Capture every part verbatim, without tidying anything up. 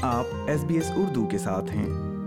آپ S B S Urdu کے ساتھ ہیں۔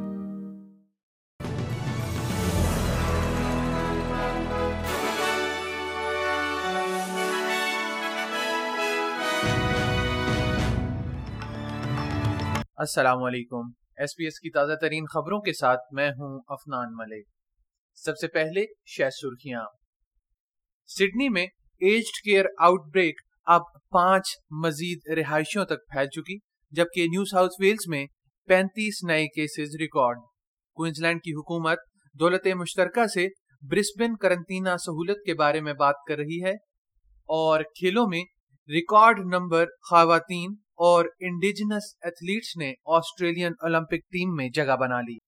السلام علیکم، ایس بی ایس کی تازہ ترین خبروں کے ساتھ میں ہوں افنان ملک۔ سب سے پہلے شہ سرخیاں۔ سڈنی میں ایجڈ کیئر آؤٹ بریک اب پانچ مزید رہائشیوں تک پھیل چکی، جبکہ نیو ساؤتھ ویلز میں پینتیس نئے کیسز ریکارڈ۔ کوئنز لینڈ کی حکومت دولت مشترکہ سے برسبن قرنطینہ سہولت کے بارے میں بات کر رہی ہے، اور کھیلوں میں ریکارڈ نمبر خواتین اور انڈیجنس ایتھلیٹس نے آسٹریلین اولمپک ٹیم میں جگہ بنا لی۔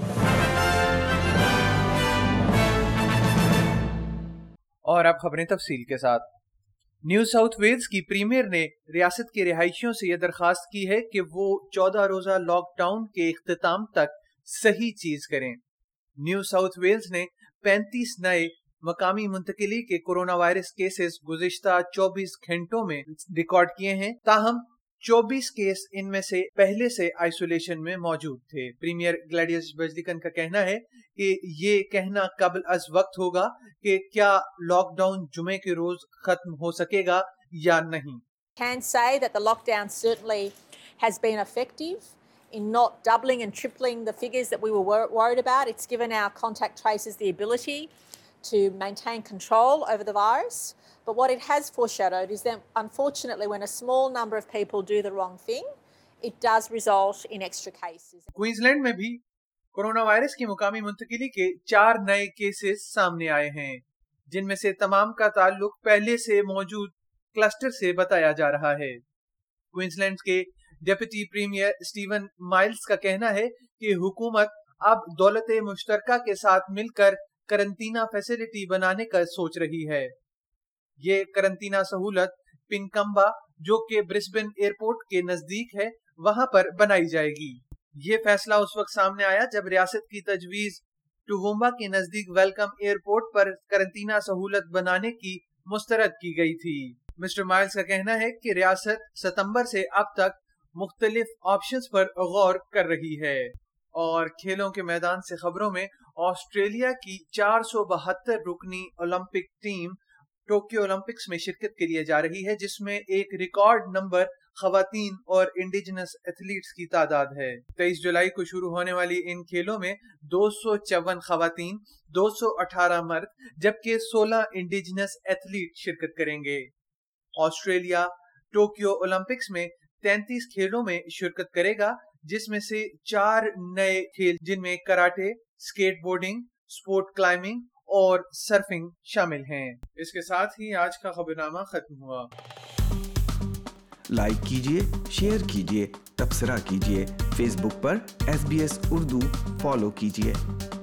اور اب خبریں تفصیل کے ساتھ۔ نیو ساؤتھ ویلز کی پریمیئر نے ریاست کے رہائشیوں سے یہ درخواست کی ہے کہ وہ چودہ روزہ لاک ڈاؤن کے اختتام تک صحیح چیز کریں۔ نیو ساؤتھ ویلز نے پینتیس نئے مقامی منتقلی کے کورونا وائرس کیسز گزشتہ چوبیس گھنٹوں میں ریکارڈ کیے ہیں، تاہم چوبیس کیس ان میں سے پہلے سے آئسولیشن میں موجود تھے۔ پریمیئر گلیڈیس برجلیکن کا کہنا ہے کہ یہ کہنا قبل از وقت ہوگا کہ کیا لاک ڈاؤن جمعے کے روز ختم ہو سکے گا یا نہیں۔ Can say that the lockdown certainly has been effective in not doubling and tripling the figures that we were wor- worried about. It's given our contact tracers the ability to maintain control over the virus. But what it has foreshadowed is that, unfortunately, when a small number of people do the wrong thing, it does result in extra cases. Queensland میں بھی corona virus کی مقامی منتقلی کے چار نئے cases سامنے آئے ہیں، جن میں سے تمام کا تعلق پہلے سے موجود کلسٹر سے بتایا جا رہا ہے۔ کوئنز لینڈ کے ڈیپٹی پریمیئر اسٹیون مائلز کا کہنا ہے کہ حکومت اب دولت مشترکہ کے ساتھ مل کر قرنطینہ فیسلٹی بنانے کا سوچ رہی ہے۔ یہ قرنطینہ سہولت پنکمبا، جو کہ برسبن ایئرپورٹ کے نزدیک ہے، وہاں پر بنائی جائے گی۔ یہ فیصلہ اس وقت سامنے آیا جب ریاست کی تجویز ٹوومبا کے نزدیک ویلکم ایئرپورٹ پر قرنطینہ سہولت بنانے کی مسترد کی گئی تھی۔ مسٹر مائلز کا کہنا ہے کہ ریاست ستمبر سے اب تک مختلف آپشنز پر غور کر رہی ہے۔ اور کھیلوں کے میدان سے خبروں میں، آسٹریلیا کی چار سو بہتر رکنی اولمپک ٹیم ٹوکیو اولمپکس میں شرکت کے لیے جا رہی ہے، جس میں ایک ریکارڈ نمبر خواتین اور انڈیجنس ایتھلیٹس کی تعداد ہے۔ تیئیس جولائی کو شروع ہونے والی ان کھیلوں میں دو سو چون خواتین، دو سو اٹھارہ مرد، جبکہ سولہ انڈیجنس ایتھلیٹ شرکت کریں گے۔ آسٹریلیا ٹوکیو اولمپکس میں تینتیس کھیلوں میں شرکت کرے گا، جس میں سے چار نئے کھیل جن میں karate, skateboarding, sport climbing اور سرفنگ شامل ہیں۔ اس کے ساتھ ہی آج کا خبرنامہ ختم ہوا۔ لائک کیجیے، شیئر کیجیے، تبصرہ کیجیے، فیس بک پر S B S Urdu follow کیجیے۔